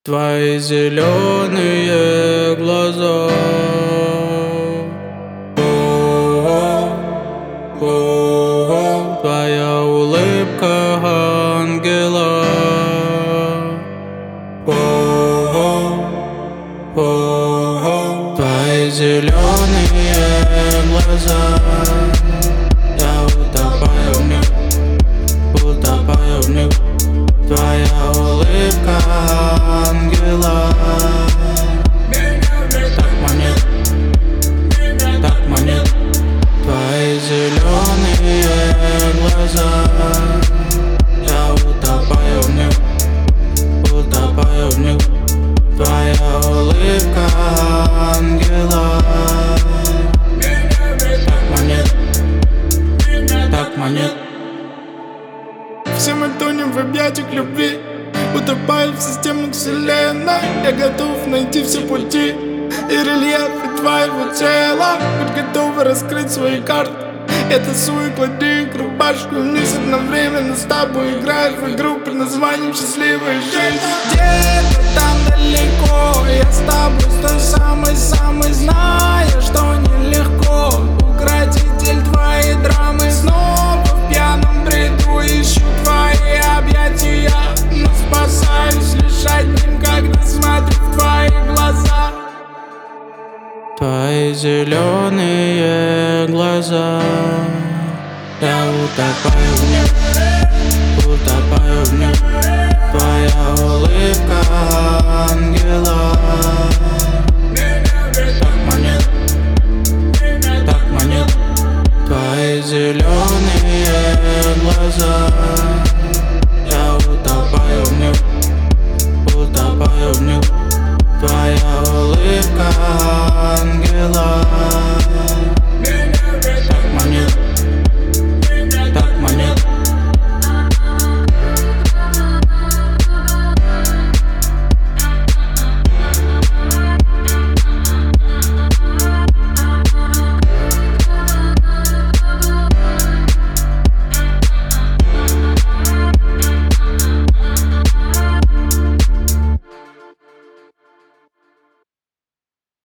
Твои зеленые глаза. Твоя улыбка ангела. Твои зеленые глаза. Я утопаю в них, утопаю в них. Твоя улыбка ангела. Так манит, так манит. Твои зеленые глаза. Я утопаю в них, утопаю в них. Твоя улыбка ангела. Так манит, так манит. Все мы тонем в объятиях любви, утопая в системах вселенной. Я готов найти все пути и рельефы твоего тела. Будь готова раскрыть свои карты. Я тасую, клади их рубашку вниз. Одновременно с тобой играю в игру под названием «Счастливая жизнь». Где-то там далеко я с тобой, с той самой, зная, что нелегко. Укротитель твоей драмы, снова в пьяном бреду ищу твои объятия, но спасаюсь лишь одним, когда смотрю в твои глаза. Твои зеленые глаза. Я утопаю в них, утопаю в них. Твоя улыбка